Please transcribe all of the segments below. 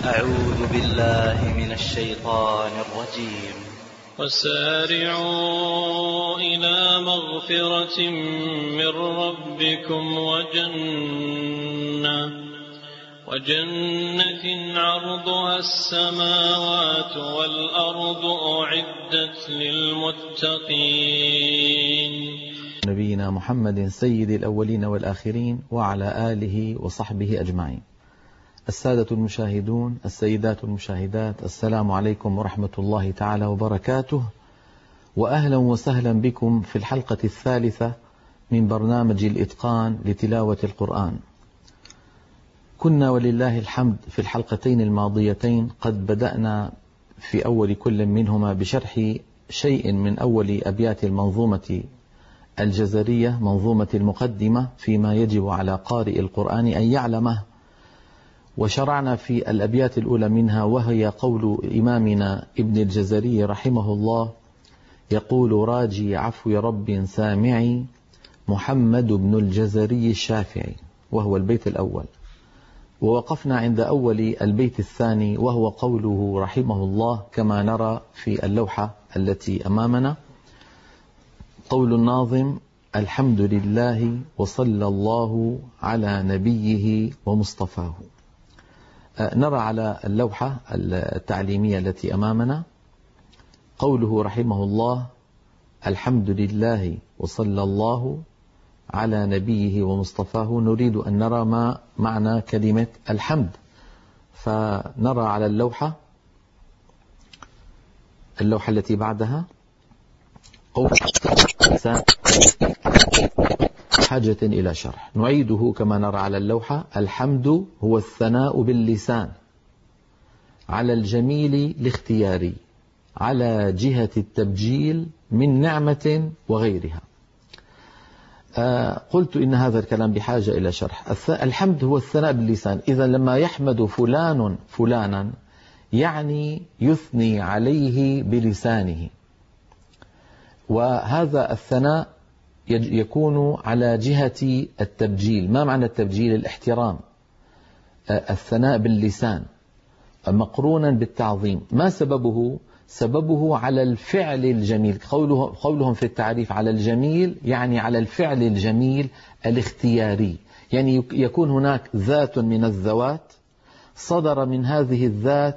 أعوذ بالله من الشيطان الرجيم. وسارعوا إلى مغفرة من ربكم وجنة عرضها السماوات والأرض أعدت للمتقين. نبينا محمد سيد الأولين والآخرين وعلى آله وصحبه أجمعين. السادة المشاهدون، السيدات المشاهدات، السلام عليكم ورحمة الله تعالى وبركاته، وأهلا وسهلا بكم في الحلقة الثالثة من برنامج الإتقان لتلاوة القرآن. كنا ولله الحمد في الحلقتين الماضيتين قد بدأنا في أول كل منهما بشرح شيء من أول أبيات المنظومة الجزرية، منظومة المقدمة فيما يجب على قارئ القرآن أن يعلمه، وشرعنا في الأبيات الأولى منها، وهي قول إمامنا ابن الجزري رحمه الله يقول: راجي عفو رب سامعي محمد بن الجزري الشافعي، وهو البيت الأول. ووقفنا عند أول البيت الثاني، وهو قوله رحمه الله كما نرى في اللوحة التي أمامنا، قول الناظم: الحمد لله وصلى الله على نبيه ومصطفاه. نرى على اللوحة التعليمية التي أمامنا قوله رحمه الله: الحمد لله وصلى الله على نبيه ومصطفاه. نريد أن نرى ما معنى كلمة الحمد، فنرى على اللوحة التي بعدها قول حاجة إلى شرح. نعيده كما نرى على اللوحة: الحمد هو الثناء باللسان على الجميل الاختياري على جهة التبجيل من نعمة وغيرها. قلت إن هذا الكلام بحاجة إلى شرح. الحمد هو الثناء باللسان، إذا لما يحمد فلان فلانا يعني يثني عليه بلسانه، وهذا الثناء يكون على جهة التبجيل. ما معنى التبجيل؟ الاحترام. الثناء باللسان مقرونا بالتعظيم. ما سببه؟ سببه على الفعل الجميل. قولهم في التعريف على الجميل يعني على الفعل الجميل الاختياري، يعني يكون هناك ذات من الذوات صدر من هذه الذات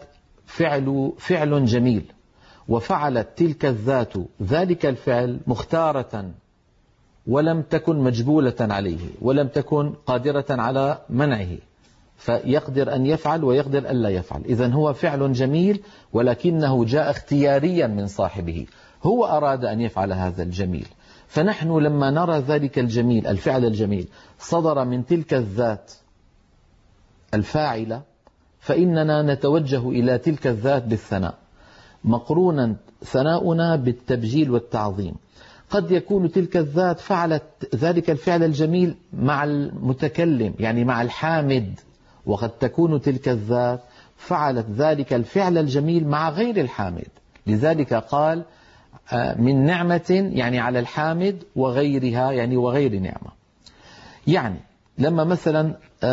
فعل جميل، وفعلت تلك الذات ذلك الفعل مختارة ولم تكن مجبولة عليه ولم تكن قادرة على منعه، فيقدر أن يفعل ويقدر أن لا يفعل. إذن هو فعل جميل ولكنه جاء اختياريا من صاحبه، هو أراد أن يفعل هذا الجميل. فنحن لما نرى ذلك الجميل، الفعل الجميل صدر من تلك الذات الفاعلة، فإننا نتوجه إلى تلك الذات بالثناء، مقرونا ثناؤنا بالتبجيل والتعظيم. قد يكون تلك الذات فعلت ذلك الفعل الجميل مع المتكلم، يعني مع الحامد، وقد تكون تلك الذات فعلت ذلك الفعل الجميل مع غير الحامد. لذلك قال من نعمة، يعني على الحامد، وغيرها يعني وغير نعمة. يعني لما مثلا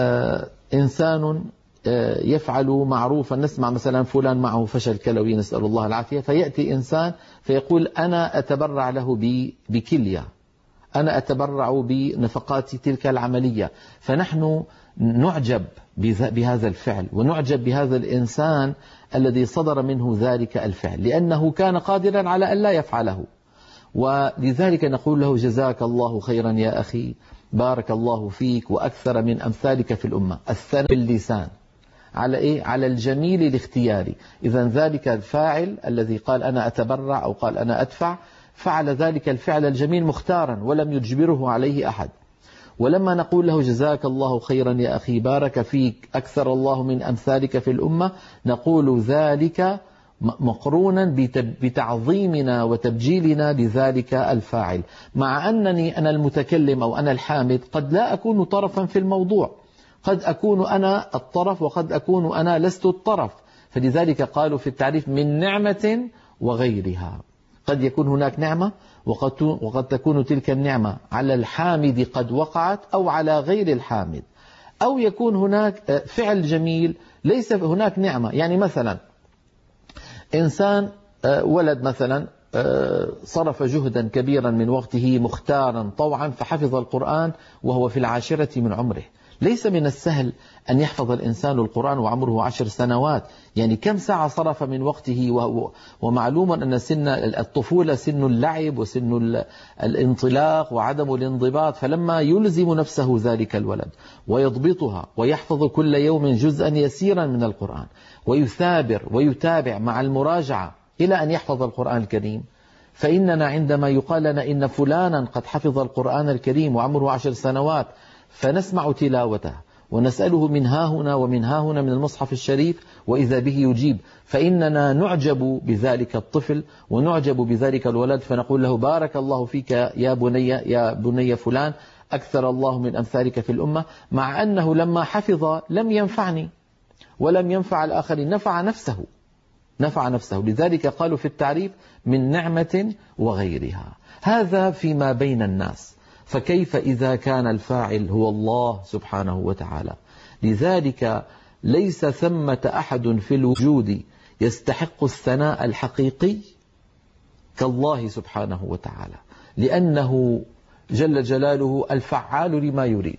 إنسان يفعل معروفا، نسمع مثلا فلان معه فشل كلوي نسأل الله العافية، فيأتي إنسان فيقول أنا أتبرع له بكلية، أنا أتبرع بنفقات تلك العملية. فنحن نعجب بهذا الفعل ونعجب بهذا الإنسان الذي صدر منه ذلك الفعل، لأنه كان قادرا على أن لا يفعله. ولذلك نقول له: جزاك الله خيرا يا أخي، بارك الله فيك، وأكثر من أمثالك في الأمة. الثناء باللسان على إيه؟ على الجميل الاختياري. إذن ذلك الفاعل الذي قال أنا أتبرع أو قال أنا أدفع فعل ذلك الفعل الجميل مختارا ولم يجبره عليه أحد. ولما نقول له: جزاك الله خيرا يا أخي، بارك فيك، أكثر الله من أمثالك في الأمة، نقول ذلك مقرونا بتعظيمنا وتبجيلنا لذلك الفاعل، مع أنني أنا المتكلم أو أنا الحامد قد لا أكون طرفا في الموضوع، قد أكون أنا الطرف وقد أكون أنا لست الطرف. فلذلك قالوا في التعريف من نعمة وغيرها. قد يكون هناك نعمة وقد تكون تلك النعمة على الحامد قد وقعت أو على غير الحامد، أو يكون هناك فعل جميل ليس هناك نعمة. يعني مثلا إنسان ولد مثلا صرف جهدا كبيرا من وقته مختارا طوعا فحفظ القرآن وهو في 10 من عمره. ليس من السهل أن يحفظ الإنسان القرآن وعمره 10 سنوات. يعني كم ساعة صرف من وقته، ومعلوم أن سن الطفولة سن اللعب وسن الانطلاق وعدم الانضباط. فلما يلزم نفسه ذلك الولد ويضبطها ويحفظ كل يوم جزءا يسيرا من القرآن ويثابر ويتابع مع المراجعة إلى أن يحفظ القرآن الكريم، فإننا عندما يقال لنا إن فلانا قد حفظ القرآن الكريم وعمره 10 سنوات فنسمع تلاوته ونسأله من ها هنا ومن ها هنا من المصحف الشريف وإذا به يجيب، فإننا نعجب بذلك الطفل ونعجب بذلك الولد، فنقول له بارك الله فيك يا بني فلان، أكثر الله من أمثالك في الأمة. مع أنه لما حفظ لم ينفعني ولم ينفع الآخرين، نفع نفسه. لذلك قالوا في التعريف من نعمة وغيرها. هذا فيما بين الناس، فكيف إذا كان الفاعل هو الله سبحانه وتعالى؟ لذلك ليس ثمة أحد في الوجود يستحق الثناء الحقيقي كالله سبحانه وتعالى، لأنه جل جلاله الفعال لما يريد،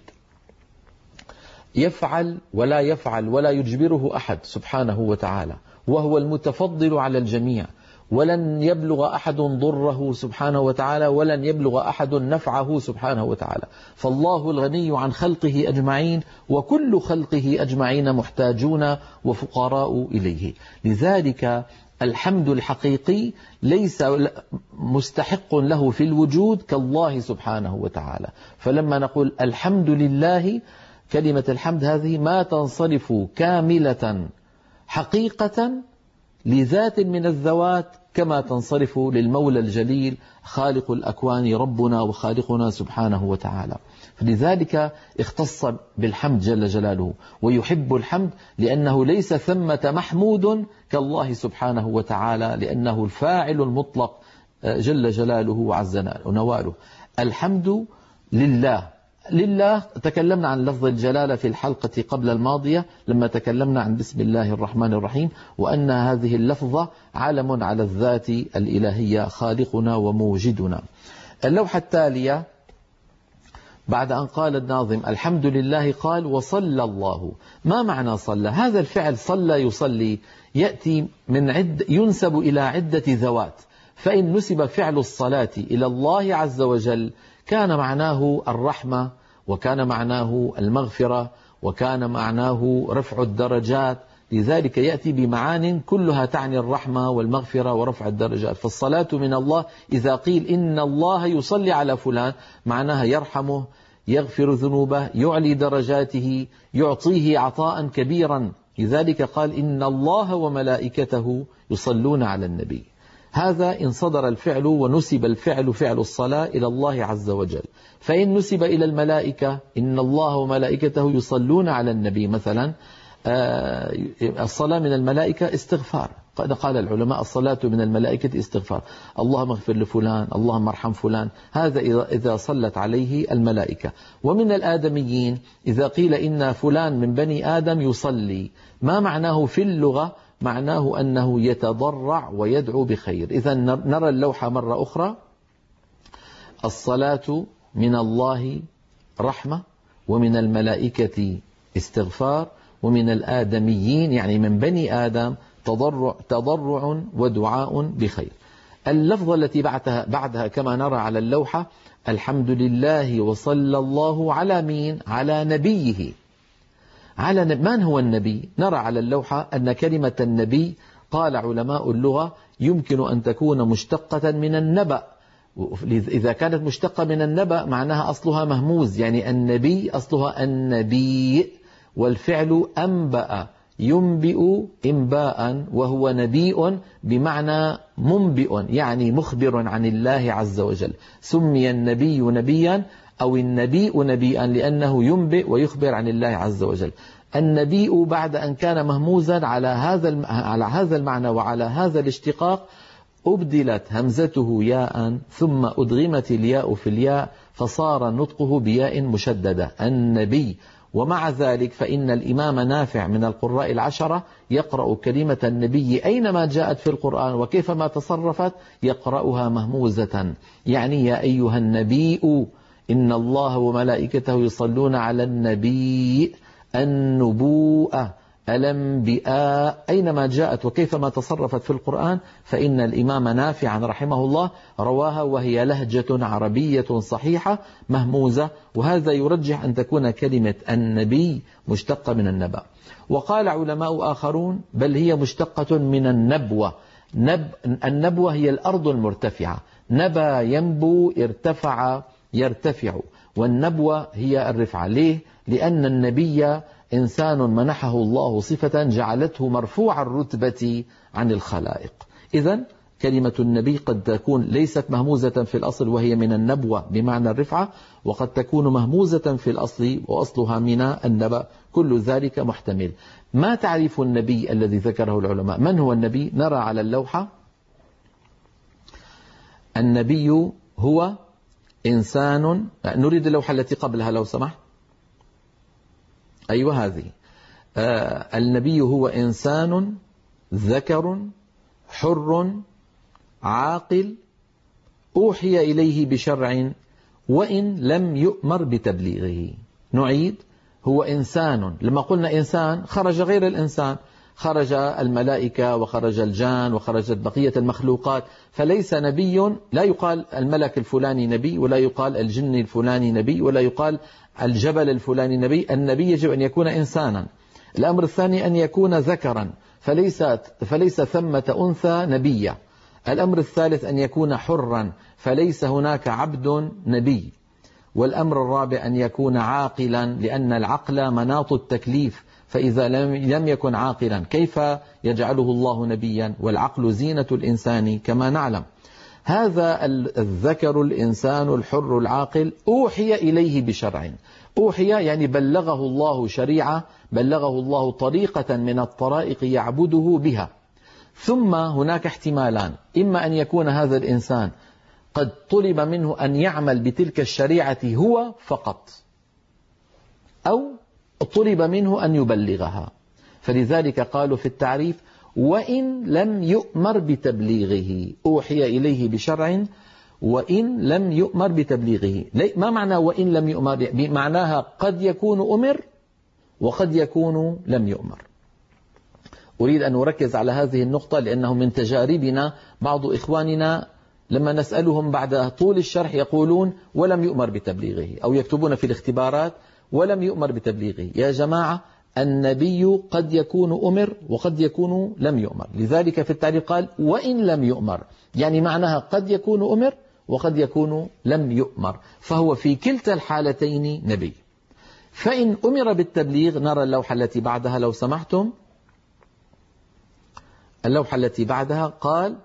يفعل ولا يفعل ولا يجبره أحد سبحانه وتعالى، وهو المتفضل على الجميع، ولن يبلغ أحد ضره سبحانه وتعالى ولن يبلغ أحد نفعه سبحانه وتعالى. فالله الغني عن خلقه أجمعين، وكل خلقه أجمعين محتاجون وفقراء إليه. لذلك الحمد الحقيقي ليس مستحق له في الوجود كالله سبحانه وتعالى. فلما نقول الحمد لله، كلمة الحمد هذه ما تنصرف كاملة حقيقة لذات من الذوات كما تنصرف للمولى الجليل خالق الأكوان ربنا وخالقنا سبحانه وتعالى. فلذلك اختص بالحمد جل جلاله، ويحب الحمد لأنه ليس ثمة محمود كالله سبحانه وتعالى، لأنه الفاعل المطلق جل جلاله وعز نواله. الحمد لله. تكلمنا عن لفظ الجلالة في الحلقة قبل الماضية لما تكلمنا عن بسم الله الرحمن الرحيم، وأن هذه اللفظة علم على الذات الإلهية خالقنا وموجدنا. اللوحة التالية بعد أن قال الناظم الحمد لله قال وصلى الله. ما معنى صلى؟ هذا الفعل صلى يصلي يأتي ينسب إلى عدة ذوات، فإن نسب فعل الصلاة إلى الله عز وجل كان معناه الرحمة، وكان معناه المغفرة، وكان معناه رفع الدرجات. لذلك يأتي بمعان كلها تعني الرحمة والمغفرة ورفع الدرجات. فالصلاة من الله إذا قيل إن الله يصلي على فلان معناها يرحمه، يغفر ذنوبه، يعلي درجاته، يعطيه عطاء كبيرا. لذلك قال إن الله وملائكته يصلون على النبي. هذا إن صدر الفعل ونسب الفعل فعل الصلاة إلى الله عز وجل. فإن نسب إلى الملائكة إن الله وملائكته يصلون على النبي مثلا، الصلاة من الملائكة استغفار. قال العلماء الصلاة من الملائكة استغفار، اللهم اغفر لفلان، اللهم ارحم فلان. هذا إذا صلت عليه الملائكة. ومن الآدميين إذا قيل إن فلان من بني آدم يصلي، ما معناه في اللغة؟ معناه أنه يتضرع ويدعو بخير. إذا نرى اللوحة مرة أخرى. الصلاة من الله رحمة، ومن الملائكة استغفار، ومن الآدميين يعني من بني آدم تضرع ودعاء بخير. اللفظة التي بعدها كما نرى على اللوحة الحمد لله وصلى الله على مين؟ على نبيه. من هو النبي؟ نرى على اللوحة أن كلمة النبي قال علماء اللغة يمكن أن تكون مشتقة من النبأ. إذا كانت مشتقة من النبأ معناها أصلها مهموز، يعني النبي أصلها النبي، والفعل أنبأ ينبئ إنباء، وهو نبيء بمعنى منبئ يعني مخبر عن الله عز وجل. سمي النبي نبيا أو النبيء نبيا لأنه ينبئ ويخبر عن الله عز وجل. النبيء بعد أن كان مهموزا على هذا المعنى وعلى هذا الاشتقاق أبدلت همزته ياء ثم أدغمت الياء في الياء فصار نطقه بياء مشددة النبي. ومع ذلك فإن الإمام نافع من القراء العشرة يقرأ كلمة النبي أينما جاءت في القرآن وكيفما تصرفت يقرأها مهموزة، يعني يا أيها النبي إن الله وملائكته يصلون على النبي، النبوءة، الأنبياء، أينما جاءت وكيفما تصرفت في القرآن فإن الإمام نافعا رحمه الله رواها وهي لهجة عربية صحيحة مهموزة، وهذا يرجح أن تكون كلمة النبي مشتقة من النبأ. وقال علماء آخرون بل هي مشتقة من النبوة. النبوة هي الأرض المرتفعة، نبى ينبو، ارتفع يرتفع، والنبوة هي الرفعة. ليه؟ لأن النبي إنسان منحه الله صفة جعلته مرفوع الرتبة عن الخلائق. إذن كلمة النبي قد تكون ليست مهموزة في الأصل وهي من النبوة بمعنى الرفعة، وقد تكون مهموزة في الأصل وأصلها من النبأ، كل ذلك محتمل. ما تعريف النبي الذي ذكره العلماء؟ من هو النبي؟ نرى على اللوحة. النبي هو إنسان، نريد اللوحة التي قبلها لو سمحت. أيوة هذه. النبي هو إنسان ذكر حر عاقل أوحي إليه بشرع وإن لم يؤمر بتبليغه. نعيد، هو إنسان. لما قلنا إنسان خرج غير الإنسان، خرج الملائكة وخرج الجان وخرجت بقية المخلوقات، فليس نبي. لا يقال الملك الفلاني نبي، ولا يقال الجن الفلاني نبي، ولا يقال الجبل الفلاني نبي. النبي يجب أن يكون إنسانا. الأمر الثاني أن يكون ذكرا، فليس ثمة أنثى نبية. الأمر الثالث أن يكون حرا، فليس هناك عبد نبي. والأمر الرابع أن يكون عاقلا، لأن العقل مناط التكليف، فإذا لم يكن عاقلا كيف يجعله الله نبيا؟ والعقل زينة الإنسان كما نعلم. هذا الذكر الإنسان الحر العاقل أوحي إليه بشرع. أوحي يعني بلغه الله شريعة، بلغه الله طريقة من الطرائق يعبده بها. ثم هناك احتمالان: إما أن يكون هذا الإنسان قد طلب منه أن يعمل بتلك الشريعة هو فقط، أو طلب منه أن يبلغها. فلذلك قالوا في التعريف: وإن لم يؤمر بتبليغه. أوحي إليه بشرع وإن لم يؤمر بتبليغه. ما معنى وإن لم يؤمر؟ معناها قد يكون أمر وقد يكون لم يؤمر. أريد أن أركز على هذه النقطة، لأنه من تجاربنا بعض إخواننا لما نسألهم بعد طول الشرح يقولون ولم يؤمر بتبليغه، أو يكتبون في الاختبارات ولم يؤمر بتبليغه. يا جماعة، النبي قد يكون أمر وقد يكون لم يؤمر. لذلك في التعريف قال وإن لم يؤمر، يعني معناها قد يكون أمر وقد يكون لم يؤمر، فهو في كلتا الحالتين نبي. فإن أمر بالتبليغ، نرى اللوحة التي بعدها لو سمحتم. اللوحة التي بعدها قال: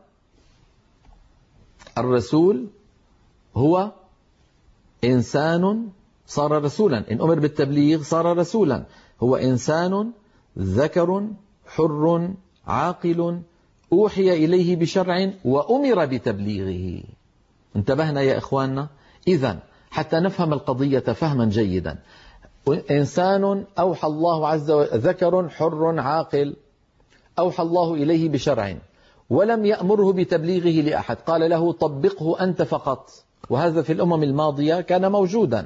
الرسول هو إنسان صار رسولا. إن أمر بالتبليغ صار رسولا. هو إنسان ذكر حر عاقل أوحي إليه بشرع وأمر بتبليغه. انتبهنا يا إخواننا؟ إذن حتى نفهم القضية فهما جيدا، إنسان أوحى الله عز وجل، ذكر حر عاقل أوحى الله إليه بشرع ولم يأمره بتبليغه لأحد، قال له طبقه أنت فقط، وهذا في الأمم الماضية كان موجودا.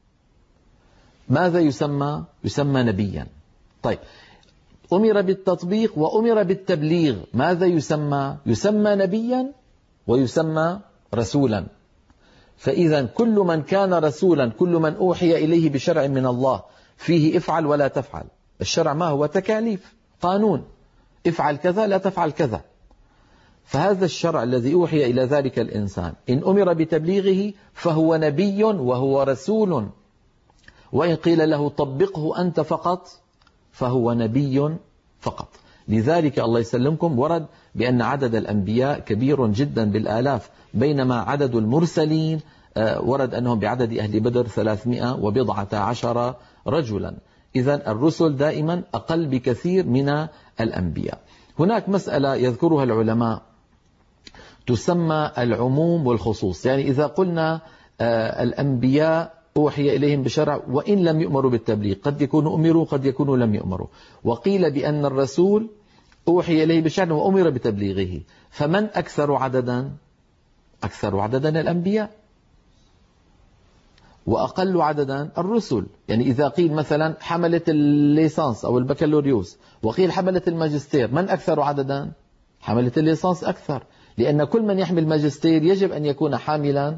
ماذا يسمى؟ يسمى نبيا. طيب، أمر بالتطبيق وأمر بالتبليغ، ماذا يسمى؟ يسمى نبيا ويسمى رسولا. فإذا كل من كان رسولا، كل من أوحي إليه بشرع من الله فيه افعل ولا تفعل. الشرع ما هو؟ تكاليف، قانون، افعل كذا لا تفعل كذا. فهذا الشرع الذي أوحي إلى ذلك الإنسان إن أمر بتبليغه فهو نبي وهو رسول، وإن قيل له طبقه أنت فقط فهو نبي فقط. لذلك الله يسلمكم ورد بأن عدد الأنبياء كبير جدا بالآلاف، بينما عدد المرسلين ورد أنهم بعدد أهل بدر 310 رجلا. إذن الرسل دائما أقل بكثير من الأنبياء. هناك مسألة يذكرها العلماء تسمى العموم والخصوص. يعني إذا قلنا الأنبياء أوحي إليهم بشرع وإن لم يؤمروا بالتبليغ، قد يكونوا أمروا قد يكونوا لم يؤمروا. وقيل بأن الرسول أوحي إليه بشرع وأمر بتبليغه. فمن أكثر عددا؟ أكثر عددا الأنبياء، وأقل عددا الرسل. يعني إذا قيل مثلا حملة الليسانس أو البكالوريوس وقيل حملة الماجستير، من أكثر عددا؟ حملة الليسانس أكثر، لأن كل من يحمل ماجستير يجب أن يكون حاملا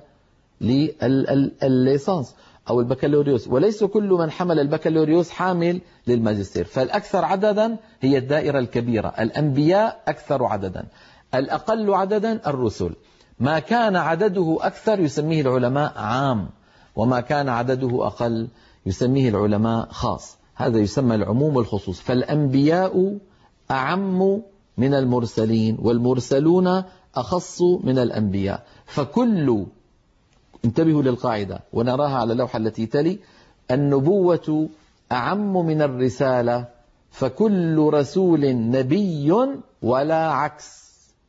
للليسانس أو البكالوريوس، وليس كل من حمل البكالوريوس حامل للماجستير. فالأكثر عددا هي الدائرة الكبيرة، الأنبياء أكثر عددا، الأقل عددا الرسل. ما كان عدده أكثر يسميه العلماء عام، وما كان عدده أقل يسميه العلماء خاص. هذا يسمى العموم والخصوص. فالأنبياء أعم من المرسلين، والمرسلون أخص من الأنبياء. فكل، انتبهوا للقاعدة ونراها على اللوحة التي تلي، النبوة أعم من الرسالة، فكل رسول نبي ولا عكس.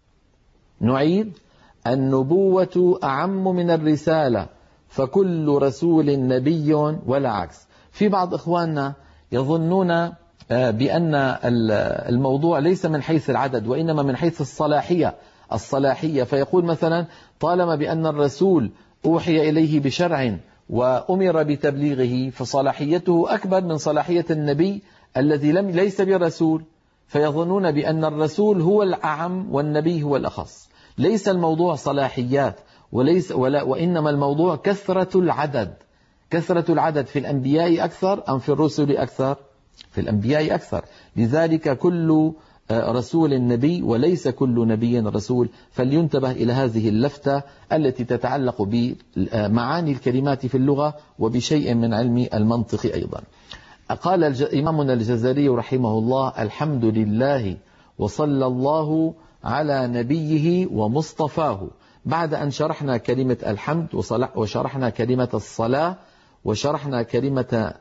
نعيد: النبوة أعم من الرسالة، فكل رسول نبي ولا عكس. في بعض إخواننا يظنون بأن الموضوع ليس من حيث العدد وإنما من حيث الصلاحية، فيقول مثلا طالما بأن الرسول أوحي إليه بشرع وأمر بتبليغه فصلاحيته أكبر من صلاحية النبي الذي ليس برسول، فيظنون بأن الرسول هو الأعم والنبي هو الأخص. ليس الموضوع صلاحيات وإنما الموضوع كثرة العدد. كثرة العدد في الأنبياء أكثر أم في الرسل أكثر؟ في الأنبياء أكثر. لذلك كل رسول نبي وليس كل نبي رسول. فلينتبه إلى هذه اللفتة التي تتعلق بمعاني الكلمات في اللغة وبشيء من علم المنطق أيضا. قال إمامنا الجزري رحمه الله: الحمد لله وصلى الله على نبيه ومصطفاه. بعد أن شرحنا كلمة الحمد وشرحنا كلمة الصلاة وشرحنا كلمة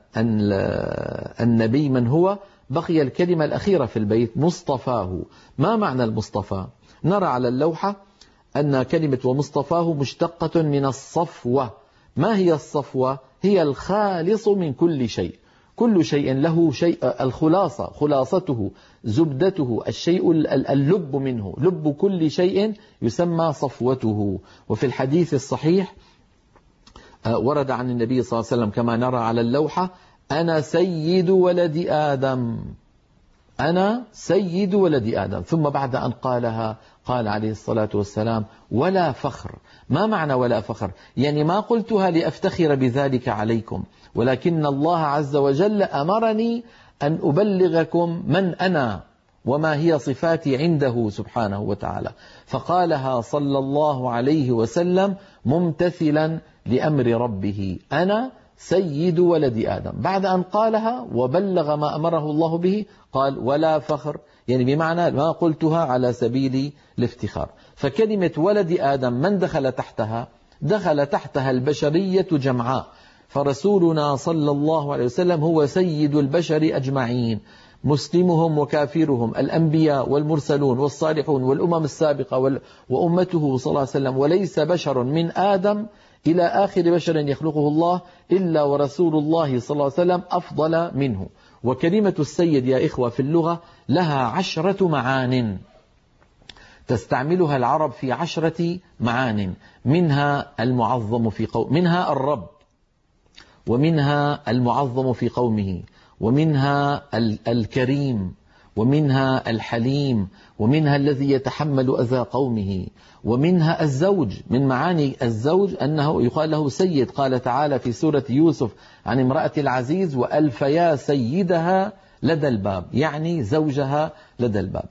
النبي من هو، بقي الكلمة الأخيرة في البيت: مصطفاه. ما معنى المصطفى؟ نرى على اللوحة أن كلمة ومصطفاه مشتقة من الصفوة. ما هي الصفوة؟ هي الخالص من كل شيء. كل شيء له شيء، الخلاصة، خلاصته، زبدته، الشيء اللب منه، لب كل شيء يسمى صفوته. وفي الحديث الصحيح ورد عن النبي صلى الله عليه وسلم كما نرى على اللوحة: أنا سيد ولد آدم، أنا سيد ولد آدم. ثم بعد أن قالها قال عليه الصلاة والسلام: ولا فخر. ما معنى ولا فخر؟ يعني ما قلتها لأفتخر بذلك عليكم، ولكن الله عز وجل أمرني أن أبلغكم من أنا وما هي صفاتي عنده سبحانه وتعالى. فقالها صلى الله عليه وسلم ممتثلا لأمر ربه: أنا سيد ولد آدم. بعد أن قالها وبلغ ما أمره الله به قال: ولا فخر، يعني بمعنى ما قلتها على سبيل الافتخار. فكلمة ولد آدم من دخل تحتها؟ دخل تحتها البشرية جمعاء. فرسولنا صلى الله عليه وسلم هو سيد البشر أجمعين، مسلمهم وكافرهم، الأنبياء والمرسلون والصالحون والأمم السابقة وأمته صلى الله عليه وسلم. وليس بشر من آدم إلى آخر بشر يخلقه الله إلا ورسول الله صلى الله عليه وسلم أفضل منه. وكلمة السيد يا إخوة في اللغة لها 10 معان تستعملها العرب في 10 معان، منها المعظم في قوم، منها الرب، ومنها المعظم في قومه، ومنها الكريم، ومنها الحليم، ومنها الذي يتحمل أذى قومه، ومنها الزوج. من معاني الزوج أنه يقال له سيد. قال تعالى في سورة يوسف عن امرأة العزيز: وألفيا سيدها لدى الباب، يعني زوجها لدى الباب.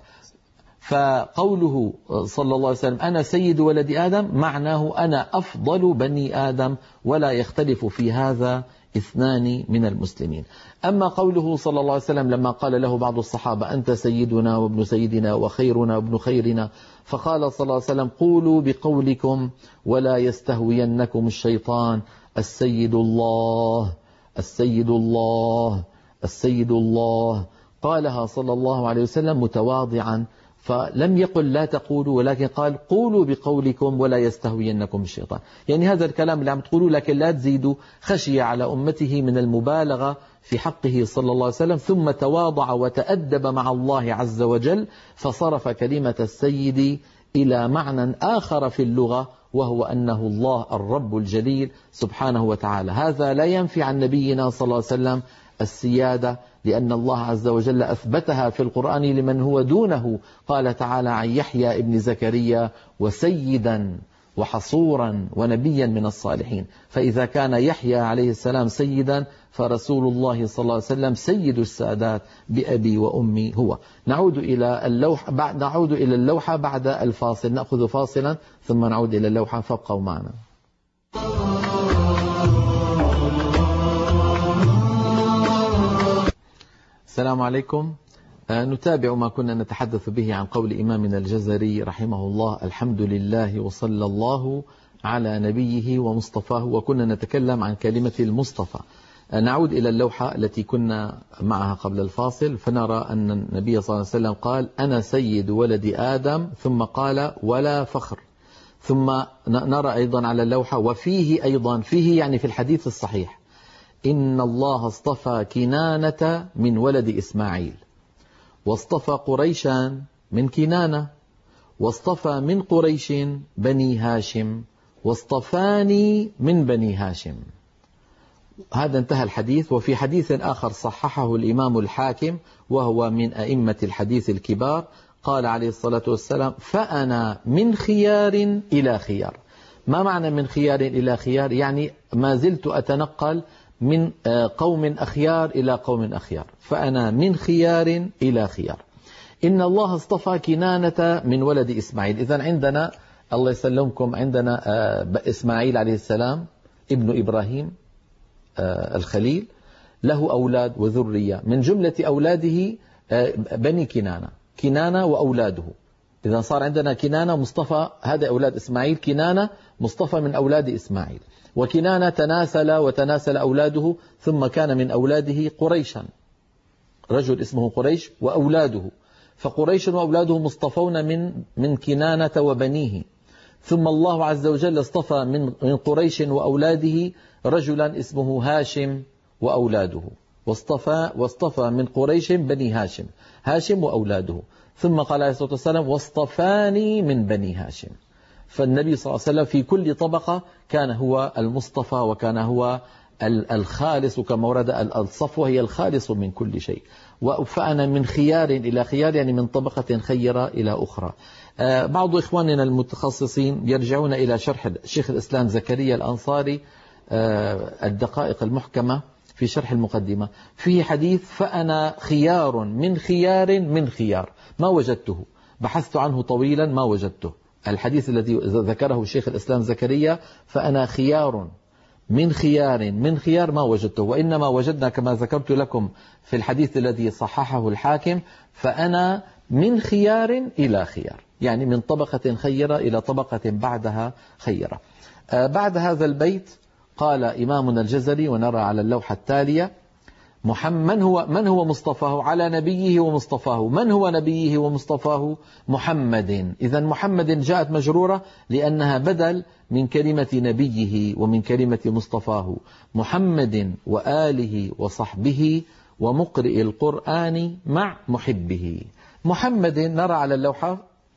فقوله صلى الله عليه وسلم أنا سيد ولد آدم معناه أنا أفضل بني آدم، ولا يختلف في هذا 2 من المسلمين. أما قوله صلى الله عليه وسلم لما قال له بعض الصحابة أنت سيدنا وابن سيدنا وخيرنا وابن خيرنا، فقال صلى الله عليه وسلم: قولوا بقولكم ولا يستهوينكم الشيطان، السيد الله، السيد الله، السيد الله. قالها صلى الله عليه وسلم متواضعا، فلم يقل لا تقولوا، ولكن قال قولوا بقولكم ولا يستهوينكم الشيطان. يعني هذا الكلام اللي عم تقولوا لكن لا تزيدوا، خشية على أمته من المبالغة في حقه صلى الله عليه وسلم، ثم تواضع وتأدب مع الله عز وجل، فصرف كلمة السيد إلى معنى آخر في اللغة، وهو أنه الله الرب الجليل سبحانه وتعالى. هذا لا ينفي عن نبينا صلى الله عليه وسلم السيادة، لأن الله عز وجل أثبتها في القرآن لمن هو دونه. قال تعالى عن يحيى ابن زكريا وسيدا وحصورا ونبيا من الصالحين. فإذا كان يحيى عليه السلام سيدا، فرسول الله صلى الله عليه وسلم سيد السادات بأبي وأمي هو. نعود إلى اللوحة بعد الفاصل. نأخذ فاصلا ثم نعود إلى اللوحة، فابقوا معنا. السلام عليكم. نتابع ما كنا نتحدث به عن قول إمامنا الجزري رحمه الله: الحمد لله وصلى الله على نبيه ومصطفاه. وكنا نتكلم عن كلمة المصطفى. نعود إلى اللوحة التي كنا معها قبل الفاصل، فنرى أن النبي صلى الله عليه وسلم قال: أنا سيد ولد آدم، ثم قال: ولا فخر. ثم نرى أيضا على اللوحة وفيه أيضا، فيه يعني في الحديث الصحيح: إن الله اصطفى كنانة من ولد إسماعيل، واصطفى قريشا من كنانة، واصطفى من قريش بني هاشم، واصطفاني من بني هاشم. هذا انتهى الحديث. وفي حديث آخر صححه الإمام الحاكم، وهو من أئمة الحديث الكبار، قال عليه الصلاة والسلام: فأنا من خيار إلى خيار. ما معنى من خيار إلى خيار؟ يعني ما زلت أتنقل من قوم أخيار إلى قوم أخيار، فأنا من خيار إلى خيار. إن الله اصطفى كنانة من ولد إسماعيل. إذن عندنا، الله يسلمكم، عندنا إسماعيل عليه السلام ابن إبراهيم الخليل، له أولاد وذرية، من جملة أولاده بني كنانة وأولاده. إذا صار عندنا كنانة مصطفى، هذا أولاد إسماعيل، كنانة مصطفى من أولاد إسماعيل. وكنانة تناسل أولاده، ثم كان من أولاده قريشا، رجل اسمه قريش وأولاده، فقريش وأولاده مصطفون من كنانة وبنيه. ثم الله عز وجل اصطفى من قريش وأولاده رجلا اسمه هاشم وأولاده، واصطفى من قريش بني هاشم وأولاده. ثم قال عليه الصلاة والسلام: واصطفاني من بني هاشم. فالنبي صلى الله عليه وسلم في كل طبقة كان هو المصطفى، وكان هو الخالص، كما ورد الصفوة هي الخالص من كل شيء. فأنا من خيار إلى خيار، يعني من طبقة خيرة إلى أخرى. بعض إخواننا المتخصصين يرجعون إلى شرح شيخ الإسلام زكريا الأنصاري الدقائق المحكمة في شرح المقدمة، فيه حديث: فأنا خيار من خيار. ما وجدته، بحثت عنه طويلا ما وجدته. الحديث الذي ذكره الشيخ الإسلام زكريا: فأنا خيار من خيار ما وجدته. وإنما وجدنا كما ذكرت لكم في الحديث الذي صححه الحاكم: فأنا من خيار إلى خيار، يعني من طبقة خيرة إلى طبقة بعدها خيرة. بعد هذا البيت قال إمامنا الجزري، ونرى على اللوحة التالية: من هو مصطفاه على نبيه ومصطفاه. من هو نبيه ومصطفاه؟ محمد. إذن محمد جاءت مجرورة لأنها بدل من كلمة نبيه ومن كلمة مصطفاه. محمد وآله وصحبه ومقرئ القرآن مع محبه. محمد نرى على اللوحة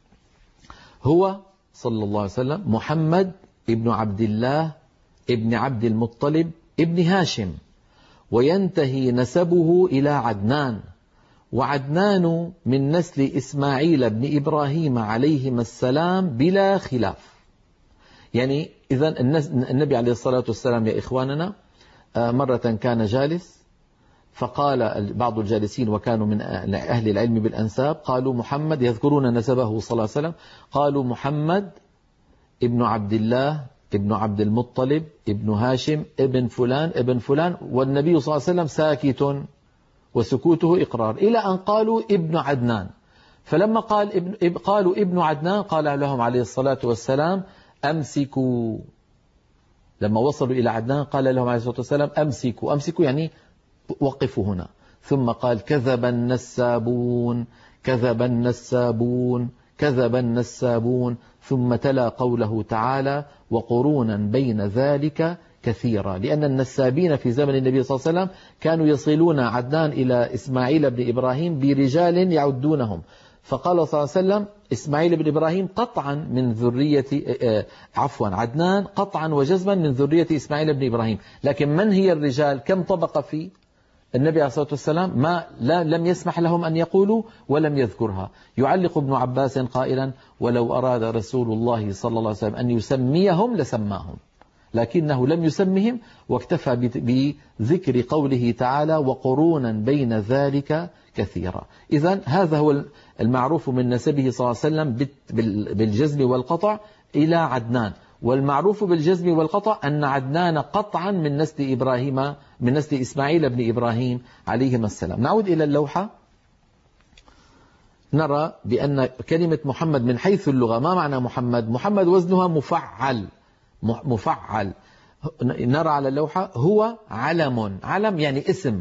هو صلى الله عليه وسلم محمد ابن عبد الله ابن عبد المطلب ابن هاشم، وينتهي نسبه إلى عدنان، وعدنان من نسل إسماعيل بن إبراهيم عليهما السلام بلا خلاف. يعني إذن النبي عليه الصلاة والسلام يا إخواننا مرة كان جالس، فقال بعض الجالسين وكانوا من أهل العلم بالأنساب، قالوا محمد، يذكرون نسبه صلى الله عليه وسلم، قالوا محمد ابن عبد الله ابن عبد المطلب ابن هاشم ابن فلان، والنبي صلى الله عليه وسلم ساكت وسكوته إقرار، إلى أن قالوا ابن عدنان. فلما قالوا ابن عدنان قال لهم عليه الصلاة والسلام: أمسكوا. لما وصلوا إلى عدنان قال لهم عليه الصلاة والسلام: أمسكوا يعني وقفوا هنا. ثم قال كذب النسابون كذب النسابون كذب النسابون، ثم تلا قوله تعالى وقرونا بين ذلك كثيرا، لأن النسابين في زمن النبي صلى الله عليه وسلم كانوا يصلون عدنان إلى إسماعيل بن إبراهيم برجال يعدونهم، فقال صلى الله عليه وسلم إسماعيل بن إبراهيم قطعا من ذرية عدنان قطعا وجزما من ذرية إسماعيل بن إبراهيم، لكن من هي الرجال؟ كم طبقة في النبي عليه الصلاة والسلام لم يسمح لهم أن يقولوا ولم يذكرها. يعلق ابن عباس قائلا ولو أراد رسول الله صلى الله عليه وسلم أن يسميهم لسماهم، لكنه لم يسمهم واكتفى بذكر قوله تعالى وقرونا بين ذلك كثيرا. إذن هذا هو المعروف من نسبه صلى الله عليه وسلم بالجزم والقطع إلى عدنان، والمعروف بالجزم والقطع أن عدنان قطعا من نسل إبراهيم من نسل إسماعيل بن إبراهيم عليهما السلام. نعود إلى اللوحة، نرى بأن كلمة محمد من حيث اللغة ما معنى محمد؟ محمد وزنها مفعل. نرى على اللوحة هو علم يعني اسم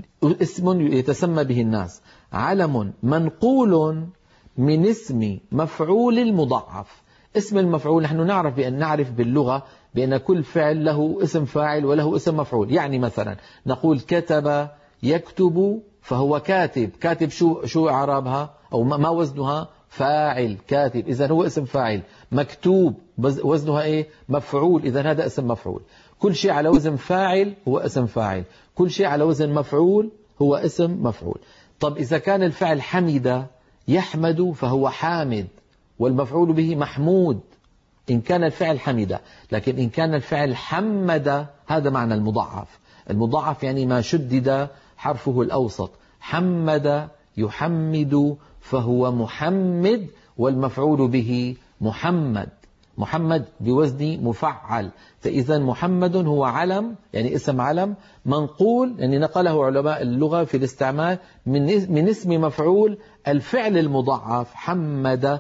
يتسمى به الناس، علم منقول من اسم مفعول المضاعف. اسم المفعول نحن نعرف باللغة بأن كل فعل له اسم فاعل وله اسم مفعول. يعني مثلا نقول كتب يكتب فهو كاتب. كاتب شو إعرابها أو ما وزنها؟ فاعل. كاتب إذن هو اسم فاعل. مكتوب وزنها إيه؟ مفعول. إذن هذا اسم مفعول. كل شيء على وزن فاعل هو اسم فاعل، كل شيء على وزن مفعول هو اسم مفعول. طب إذا كان الفعل حمد يحمد فهو حامد والمفعول به محمود إن كان الفعل حمد، لكن إن كان الفعل حمد هذا معنى المضاعف. المضاعف يعني ما شدد حرفه الأوسط. حمد يحمد فهو محمد والمفعول به محمد. محمد بوزن مفعل. فإذا محمد هو علم يعني اسم علم منقول يعني نقله علماء اللغة في الاستعمال من اسم مفعول الفعل المضاعف حمد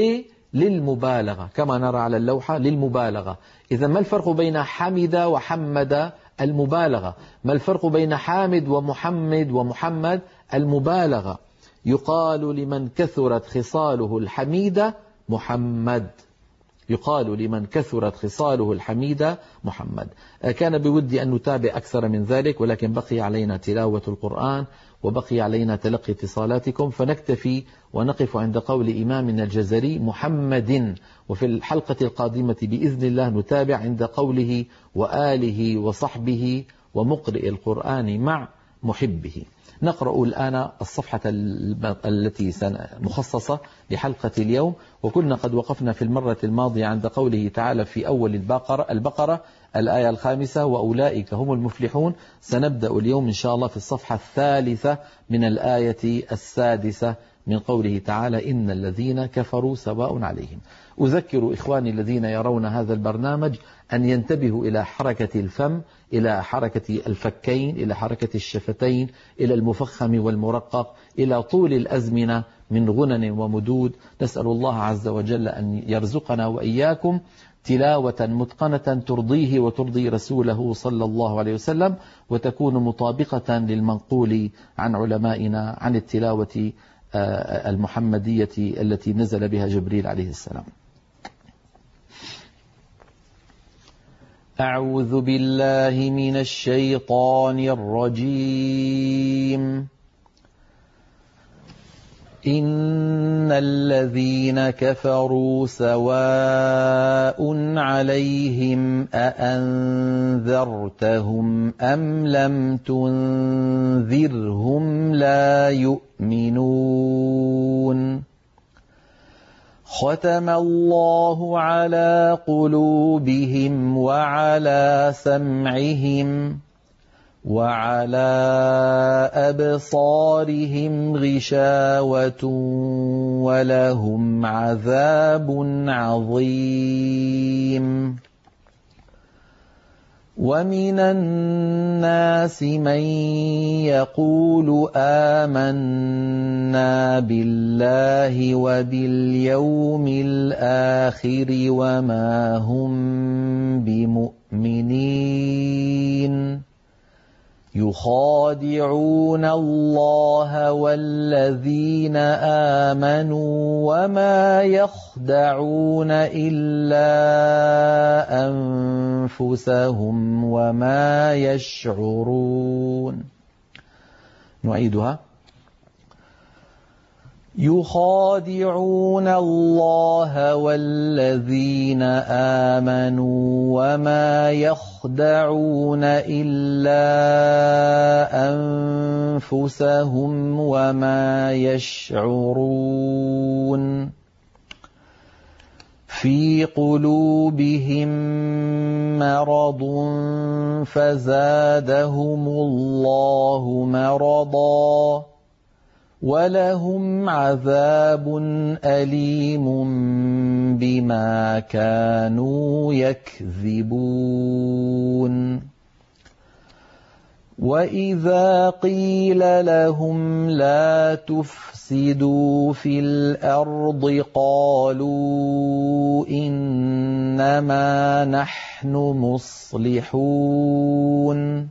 للمبالغة كما نرى على اللوحة للمبالغة. إذا ما الفرق بين حمد وحمد؟ المبالغة. ما الفرق بين حامد ومحمد ومحمد؟ المبالغة. يقال لمن كثرت خصاله الحميدة محمد. يقال لمن كثرت خصاله الحميدة محمد. كان بودي أن نتابع أكثر من ذلك، ولكن بقي علينا تلاوة القرآن وبقي علينا تلقي اتصالاتكم، فنكتفي ونقف عند قول إمامنا الجزري محمد. وفي الحلقة القادمة بإذن الله نتابع عند قوله وآله وصحبه ومقرئ القرآن مع محبه. نقرأ الآن الصفحة التي مخصصة لحلقة اليوم، وكنا قد وقفنا في المرة الماضية عند قوله تعالى في أول البقرة الآية 5 وأولئك هم المفلحون. سنبدأ اليوم إن شاء الله في الصفحة 3 من الآية 6 من قوله تعالى إن الذين كفروا سواء عليهم. أذكر إخواني الذين يرون هذا البرنامج أن ينتبهوا إلى حركة الفم، إلى حركة الفكين، إلى حركة الشفتين، إلى المفخم والمرقق، إلى طول الأزمنة من غنن ومدود. نسأل الله عز وجل أن يرزقنا وإياكم تلاوة متقنة ترضيه وترضي رسوله صلى الله عليه وسلم، وتكون مطابقة للمنقول عن علمائنا عن التلاوة المحمدية التي نزل بها جبريل عليه السلام. أعوذ بالله من الشيطان الرجيم. إن الذين كفروا سواء عليهم أأنذرتهم أم لم تنذرهم لا يؤمنون. ختم الله على قلوبهم وعلى سمعهم وعلى أبصارهم غشاوة ولهم عذاب عظيم. ومن الناس من يقول آمنا بالله وباليوم الآخر وما هم بمؤمنين يخادعون الله والذين آمنوا وما يخدعون إلا أنفسهم وما يشعرون. نعيدها. يخادعون الله والذين آمنوا وما يخدعون إلا أنفسهم وما يشعرون. في قلوبهم مرض فزادهم الله مرضا ولهم عذاب أليم بما كانوا يكذبون. وإذا قيل لهم لا تفسدوا في الأرض قالوا إنما نحن مصلحون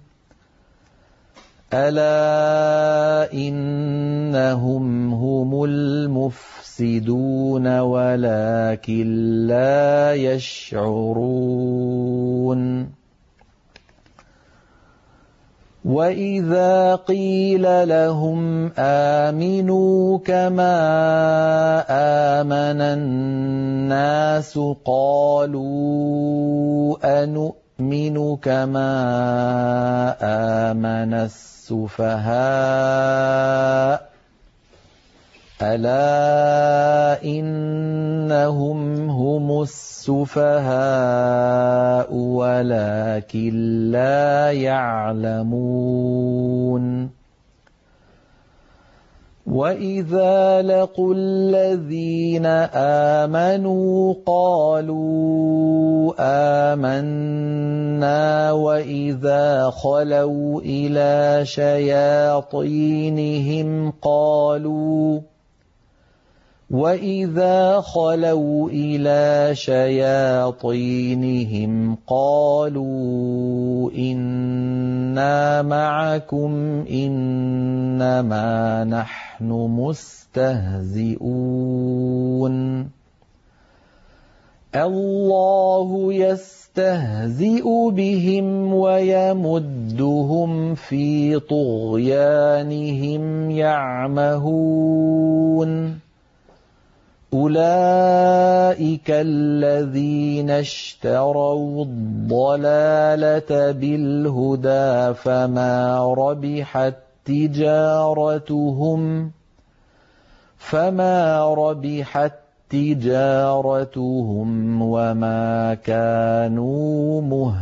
ألا إنهم هم المفسدون ولكن لا يشعرون. وإذا قيل لهم آمنوا كما آمن الناس قالوا أنؤمن كما آمن السفهاء ألا إنهم هم السفهاء ولكن لا يعلمون. وإذا لقوا الذين آمنوا قالوا آمنا وإذا خلوا إلى شياطينهم قالوا إنا معكم إنما نحن مستهزئون. الله يستهزئ بهم ويمدهم في طغيانهم يعمهون. أولئك الذين اشتروا الضلالة بالهدى فما ربحت تجارتهم وما كانوا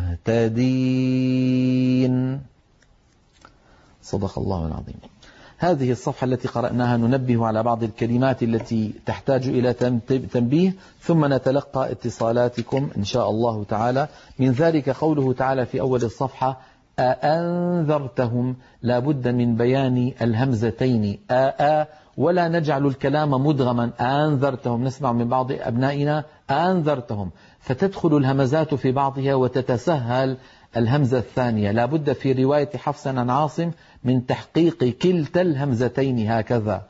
مهتدين. صدق الله العظيم. هذه الصفحة التي قرأناها ننبه على بعض الكلمات التي تحتاج إلى تنبيه ثم نتلقى اتصالاتكم إن شاء الله تعالى. من ذلك قوله تعالى في أول الصفحة أأنذرتهم، لا بد من بيان الهمزتين ولا نجعل الكلام مدغما. أنذرتهم، نسمع من بعض أبنائنا أنذرتهم، فتدخل الهمزات في بعضها وتتسهل الهمزة الثانية. لا بد في رواية حفص عن عاصم من تحقيق كلتا الهمزتين هكذا.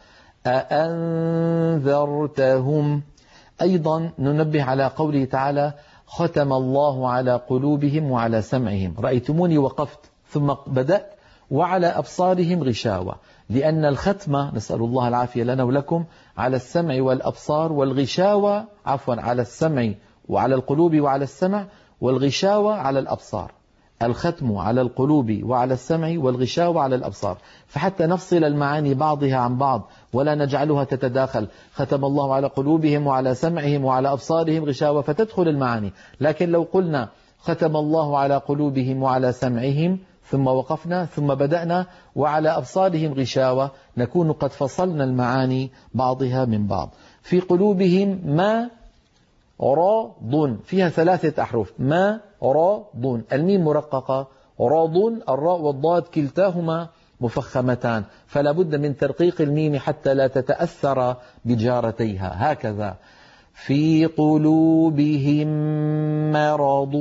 أأنذرتهم. أيضا ننبه على قوله تعالى ختم الله على قلوبهم وعلى سمعهم. رأيتموني وقفت ثم بدأت وعلى أبصارهم غشاوة، لأن الختمة نسأل الله العافية لنا ولكم على السمع والأبصار، والغشاوة على السمع وعلى القلوب وعلى السمع، والغشاوة على الأبصار. الختم على القلوب وعلى السمع والغشاوة على الأبصار، فحتى نفصل المعاني بعضها عن بعض ولا نجعلها تتداخل. ختم الله على قلوبهم وعلى سمعهم وعلى أبصارهم غشاوة فتدخل المعاني. لكن لو قلنا ختم الله على قلوبهم وعلى سمعهم ثم وقفنا ثم بدأنا وعلى أبصارهم غشاوة نكون قد فصلنا المعاني بعضها من بعض. في قلوبهم ما راض، فيها 3 أحرف، ما راض، الميم مرققة، راض الراء والضاد كلتاهما مفخمتان، فلا بد من ترقيق الميم حتى لا تتأثر بجارتيها هكذا. في قلوبهم مرض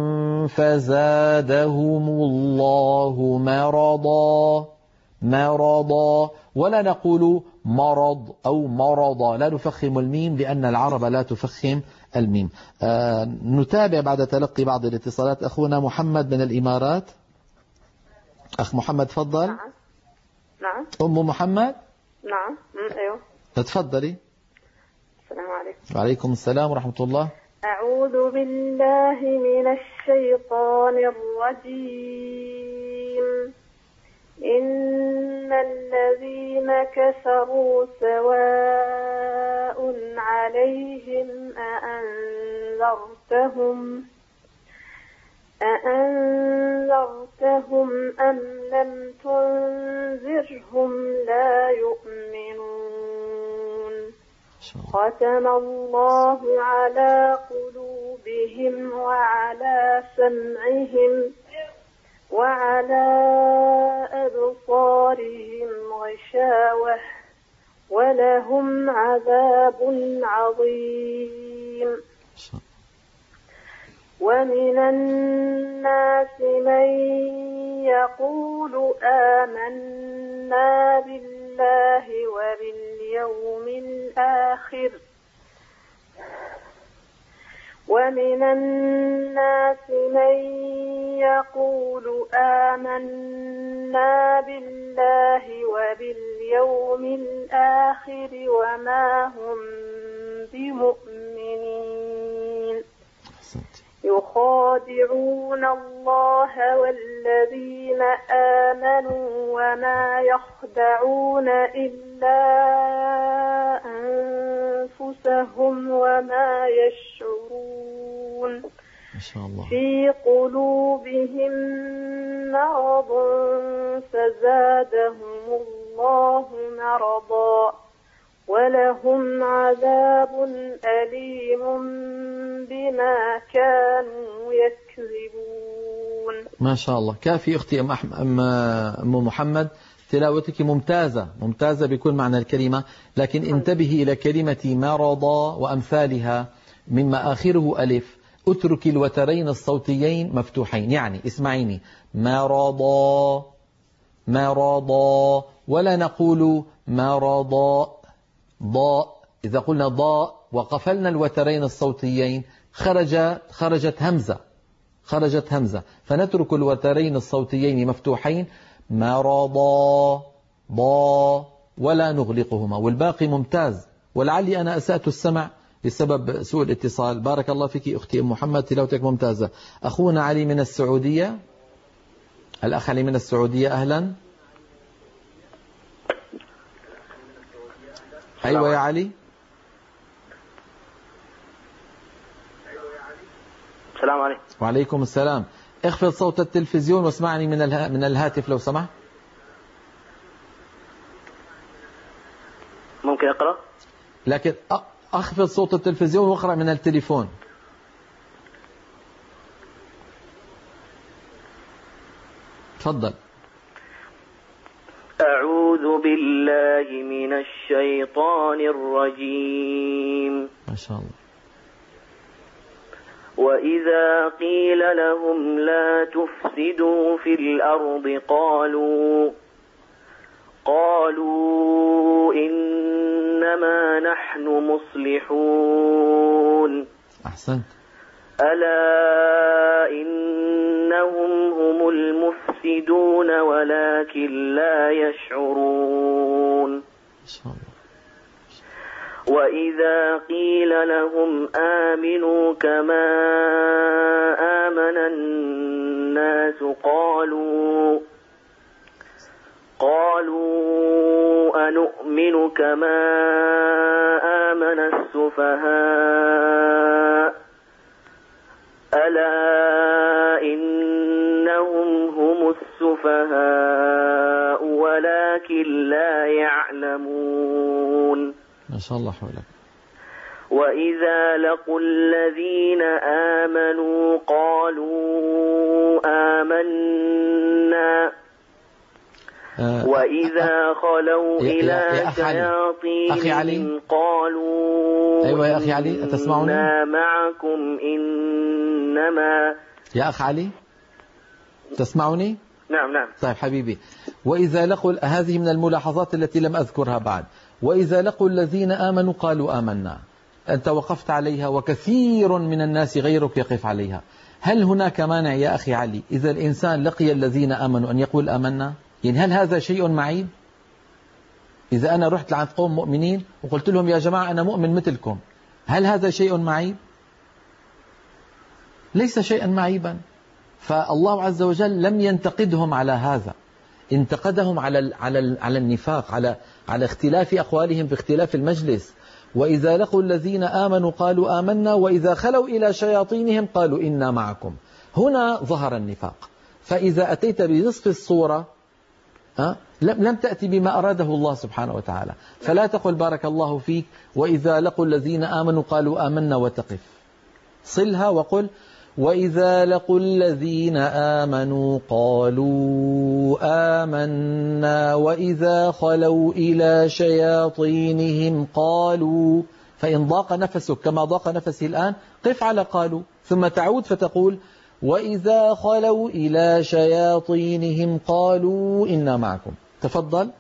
فزادهم الله مرضا، ولا نقول مرض أو مرضا، لا نفخم الميم لأن العرب لا تفخم الميم. نتابع بعد تلقي بعض الاتصالات. أخونا محمد من الإمارات. أخ محمد تفضل. نعم. أم محمد. نعم. أيوه تفضلي. السلام عليكم. وعليكم السلام ورحمة الله. أعوذ بالله من الشيطان الرجيم. إن الذين كفروا سواء عليهم أأنذرتهم أم لم تنذرهم لا يؤمنون. ختم الله على قلوبهم وعلى سمعهم وعلى أبصارهم غشاوة ولهم عذاب عظيم. ومن الناس من يقول آمنا بالله وباليوم الآخر وما هم بمؤمنين. يخادعون الله والذين آمنوا وما يخدعون إلا أنفسهم وما يشعرون. ما شاء الله. في قلوبهم مرض فزادهم الله مرضا ولهم عذاب أليم بما كانوا يكذبون. ما شاء الله. كافي أختي أم محمد، تلاوتك ممتازة بكل معنى الكلمة، لكن انتبهي إلى كلمة مرضا وأمثالها مما آخره ألف. اترك الوترين الصوتيين مفتوحين، يعني اسمعيني، مرضا ولا نقول مرضا ضاء. إذا قلنا ضاء وقفلنا الوترين الصوتيين خرجت همزة، فنترك الوترين الصوتيين مفتوحين، مرضا ضاء ولا نغلقهما، والباقي ممتاز. ولعلي أنا أسأت السمع بسبب سوء الاتصال. بارك الله فيك أختي أم محمد، تلاوتك ممتازة. أخونا علي من السعودية. الأخ علي من السعودية، أهلا. أيوة يا علي. السلام عليكم. وعليكم السلام. اخفض صوت التلفزيون واسمعني من الهاتف لو سمحت. ممكن أقرأ؟ لكن اخفض صوت التلفزيون واقرأ من التليفون. تفضل. أعوذ بالله من الشيطان الرجيم. ما شاء الله. وإذا قيل لهم لا تفسدوا في الأرض قالوا إنما نحن مصلحون. أحسنت. ألا إنهم هم المفسدون ولكن لا يشعرون. ما شاء الله. وإذا قيل لهم آمنوا كما آمن الناس قالوا أنؤمن كما آمن السفهاء ألا إنهم هم السفهاء ولكن لا يعلمون. ما شاء الله حولك. وإذا لقوا الذين آمنوا قالوا آمنا وإذا خلوا إلى شياطينهم قالوا أيوة يا أخي علي، أتسمعني؟ إنا معكم إنما. يا أخ علي تسمعني؟ نعم. طيب حبيبي، وإذا لقوا، هذه من الملاحظات التي لم أذكرها بعد، وإذا لقوا الذين آمنوا قالوا آمنا، أنت وقفت عليها وكثير من الناس غيرك يقف عليها. هل هناك مانع يا أخي علي إذا الإنسان لقي الذين آمنوا أن يقول آمنا؟ يعني هل هذا شيء معيب؟ إذا أنا رحت لعند قوم مؤمنين وقلت لهم يا جماعة أنا مؤمن مثلكم، هل هذا شيء معيب؟ ليس شيئا معيبا. فالله عز وجل لم ينتقدهم على هذا، انتقدهم على النفاق، على اختلاف أقوالهم باختلاف المجلس. وإذا لقوا الذين آمنوا قالوا آمنا وإذا خلوا إلى شياطينهم قالوا إنا معكم. هنا ظهر النفاق. فإذا أتيت بنصف الصورة لم تأتي بما أراده الله سبحانه وتعالى. فلا تقل بارك الله فيك وإذا لقوا الذين آمنوا قالوا آمنا وتقف، صلها وقل وإذا لقوا الذين آمنوا قالوا آمنا وإذا خلوا إلى شياطينهم قالوا. فإن ضاق نفسك كما ضاق نفسي الآن قف على قالوا، ثم تعود فتقول وإذا خلوا إلى شياطينهم قالوا إنا معكم. تفضل.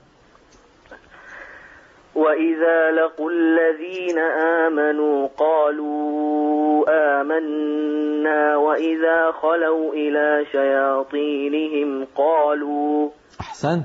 وإذا لقوا الذين آمنوا قالوا آمنا وإذا خلوا إلى شياطينهم قالوا. أحسنت.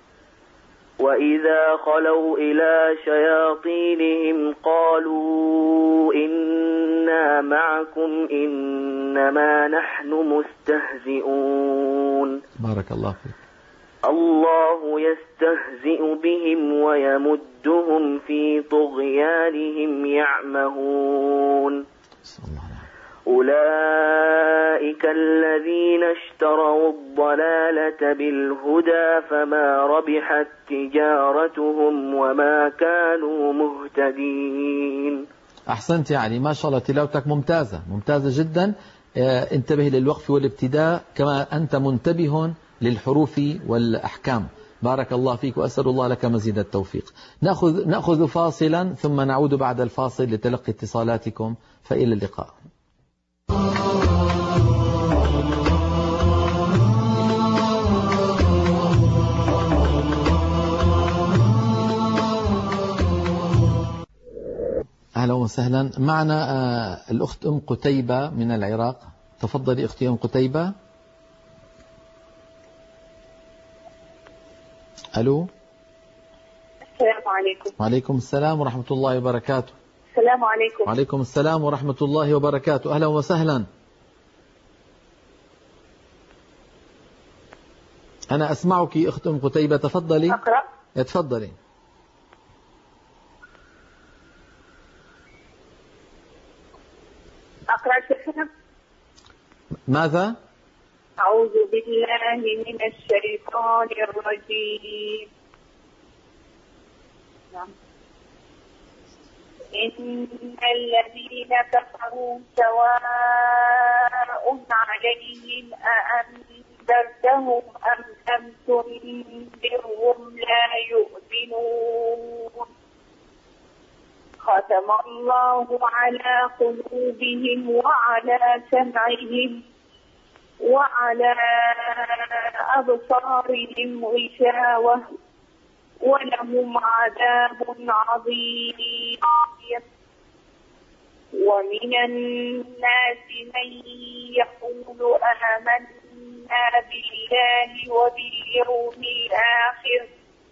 وإذا خلوا إلى شياطينهم قالوا إنا معكم إنما نحن مستهزئون. بارك الله فيك. الله يستهزئ بهم ويمدهم في طغيانهم يعمهون. أولئك الذين اشتروا الضلالة بالهدى فما ربحت تجارتهم وما كانوا مهتدين. أحسنت يا علي، ما شاء الله تلاوتك ممتازة جدا. انتبه للوقف والابتداء كما أنت منتبه للحروف والأحكام. بارك الله فيك وأسأل الله لك مزيد التوفيق. نأخذ فاصلا ثم نعود بعد الفاصل لتلقي اتصالاتكم، فإلى اللقاء. أهلا وسهلا. معنا الأخت أم قتيبة من العراق. تفضلي أختي أم قتيبة. ألو. السلام عليكم. وعليكم السلام ورحمة الله وبركاته. السلام عليكم. وعليكم السلام ورحمة الله وبركاته. أهلا وسهلا. أنا أسمعك أخت أم قتيبة، تفضلي. أقرأ. تفضلي. أقرأ شيخنا. ماذا؟ أعوذ بالله من الشيطان الرجيم. إن الذين كفروا سواء عليهم أأنذرتهم أم لم تنذرهم لا يؤمنون. ختم الله على قلوبهم وعلى سمعهم وعلى أبصارهم غشاوة ولهم عذاب عظيم. ومن الناس من يقول آمنا بالله وباليوم الآخر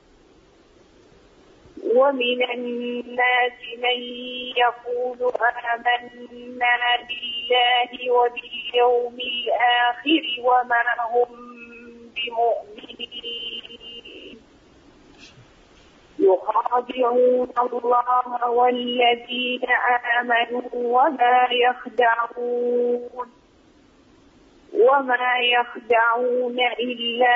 ومن الناس من يقول آمنا بالله وباليوم الآخر وما هم بمؤمنين. يخادعون الله والذين آمنوا وما يخدعون إلا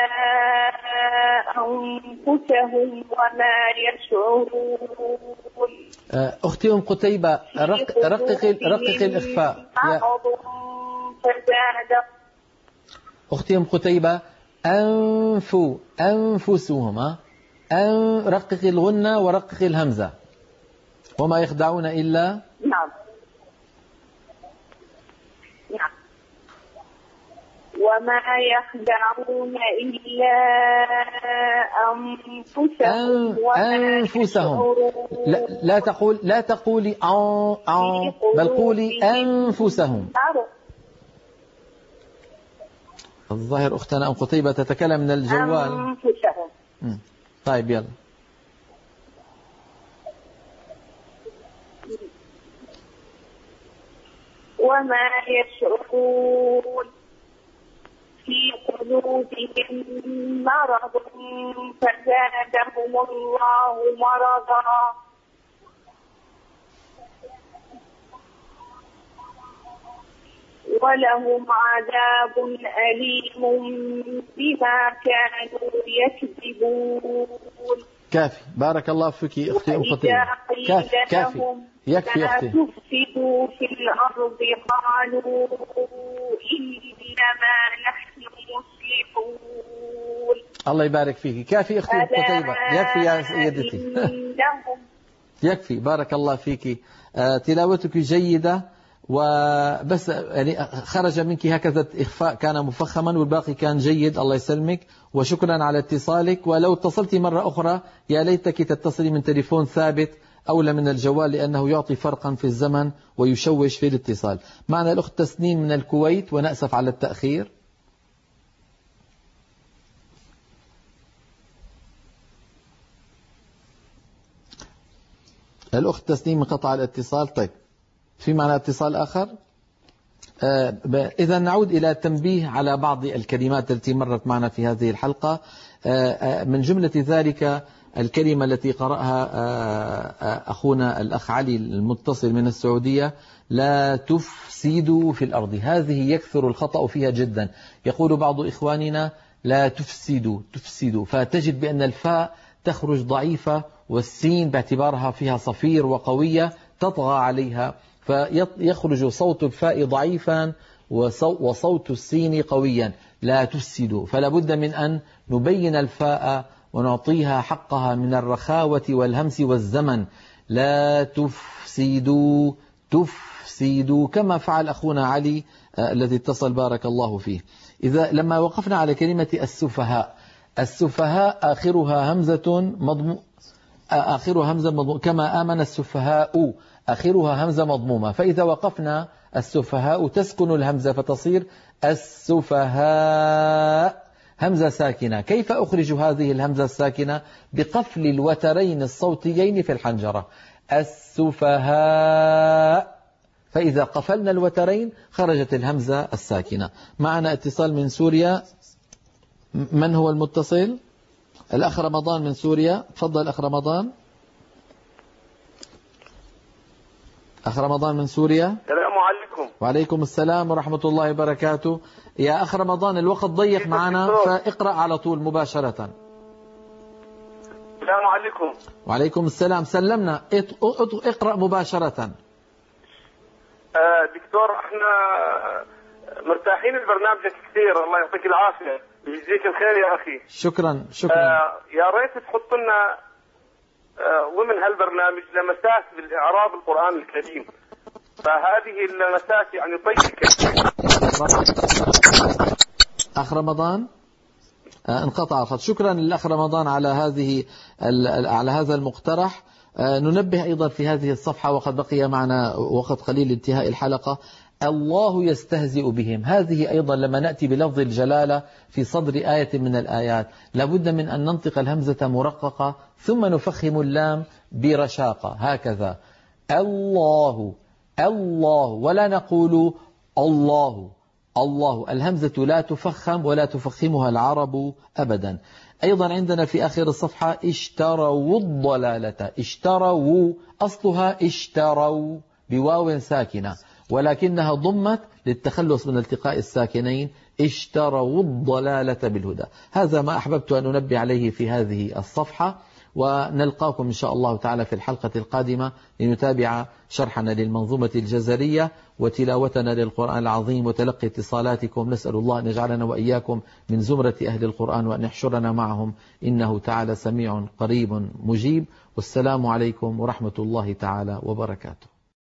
أنفسهم وما يشعرون. أختي أم قتيبة، رقق الإخفاء. أختي أم قتيبة، أنفسهم. رقق الغنة ورقق الهمزة. وما يخدعون إلا. نعم. وما يخدعون إلا أنفسهم. لا تقولي بل قولي أنفسهم. الظاهر أختنا أم قتيبة تتكلم من الجوال. أنفسهم. طيب يلا. وما يشعرون في قلوبهم مرض فزادهم الله مرضا ولهم عذاب أليم بما كانوا يكذبون. كافي. بارك الله فيك أختي أم قتيبة. كافي يكفي أختي. تفسدوا في الأرض قالوا إنما نحن مصلحون. الله يبارك فيك. كافي أختي أم قتيبة. يكفي يا سيدتي. يكفي. بارك الله فيك. تلاوتك جيدة وبس يعني خرج منك هكذا إخفاء كان مفخما والباقي كان جيد. الله يسلمك وشكرا على اتصالك. ولو اتصلت مرة أخرى يا ليتك تتصلي من تليفون ثابت أولى من الجوال لأنه يعطي فرقا في الزمن ويشوش في الاتصال. معنا الأخت تسنيم من الكويت ونأسف على التأخير. الأخت تسنيم انقطع الاتصال. طيب في معنا اتصال آخر. إذا نعود إلى تنبيه على بعض الكلمات التي مرت معنا في هذه الحلقة. من جملة ذلك الكلمة التي قرأها أخونا الأخ علي المتصل من السعودية: لا تفسدوا في الأرض. هذه يكثر الخطأ فيها جدا. يقول بعض إخواننا لا تفسدوا، فتجد بأن الفاء تخرج ضعيفة والسين باعتبارها فيها صفير وقوية تطغى عليها، فيخرج صوت الفاء ضعيفا وصوت السين قويا. لا تفسدوا. فلا بد من أن نبين الفاء ونعطيها حقها من الرخاوة والهمس والزمن. لا تفسدوا كما فعل أخونا علي الذي اتصل بارك الله فيه. إذا لما وقفنا على كلمة السفهاء آخرها همزة مضمومة كما آمن السفهاء آخرها همزة مضمومة. فإذا وقفنا السفهاء تسكن الهمزة فتصير السفهاء همزة ساكنة. كيف أخرج هذه الهمزة الساكنة؟ بقفل الوترين الصوتيين في الحنجرة. السفهاء. فإذا قفلنا الوترين خرجت الهمزة الساكنة. معنا اتصال من سوريا. من هو المتصل؟ الأخ رمضان من سوريا. تفضل أخ رمضان. أخ رمضان من سوريا. السلام عليكم. وعليكم السلام ورحمة الله وبركاته. يا أخ رمضان الوقت ضيق معنا فاقرأ على طول مباشرة. السلام عليكم. وعليكم السلام. سلمنا. اقرأ مباشرة. دكتور احنا مرتاحين البرنامج كثير. الله يعطيك العافية ويجزيك الخير يا أخي. شكرا. يا ريت تحط لنا ضمن هالبرنامج لمسات بالإعراب القرآن الكريم. فهذه اللمسات يعني طيبة. أخ رمضان انقطع الخط. شكرا للأخ رمضان على هذا المقترح. ننبه أيضا في هذه الصفحة وقد بقي معنا وقت قليل لانتهاء الحلقة: الله يستهزئ بهم. هذه أيضا لما نأتي بلفظ الجلالة في صدر آية من الآيات لابد من أن ننطق الهمزة مرققة ثم نفخم اللام برشاقة هكذا. الله ولا نقول الله. الهمزة لا تفخم ولا تفخمها العرب أبدا. أيضا عندنا في آخر الصفحة: اشتروا الضلالة. اشتروا أصلها اشتروا بواو ساكنة ولكنها ضمت للتخلص من التقاء الساكنين. اشتروا الضلالة بالهدى. هذا ما أحببت أن أنبه عليه في هذه الصفحة. ونلقاكم إن شاء الله تعالى في الحلقة القادمة لنتابع شرحنا للمنظومة الجزرية وتلاوتنا للقرآن العظيم وتلقي اتصالاتكم. نسأل الله أن يجعلنا وإياكم من زمرة أهل القرآن وأن يحشرنا معهم، إنه تعالى سميع قريب مجيب. والسلام عليكم ورحمة الله تعالى وبركاته.